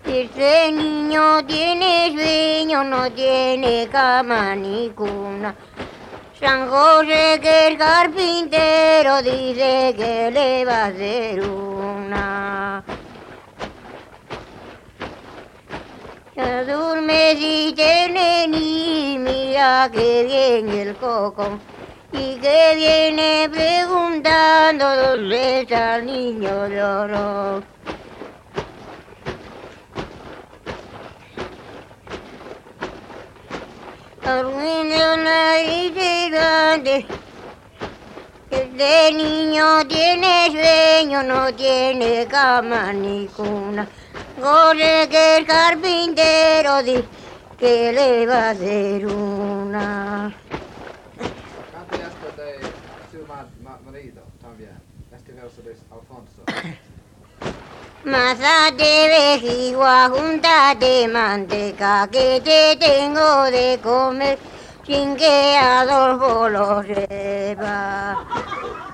Este niño tiene sueño, no tiene cama ni cuna. San José, que es carpintero, dice que le va a hacer una. Ya durmeciste, neni, mira que viene el coco. Y que viene preguntando dónde está el niño de oro. Este niño tiene sueño, no tiene cama ni cuna. José, que es carpintero, dice que le va a hacer una. Canta esto de su marido también. Este verso de Alfonso. Masa de vejigua, júntate manteca, que te tengo de comer sin que Adolfo lo sepa.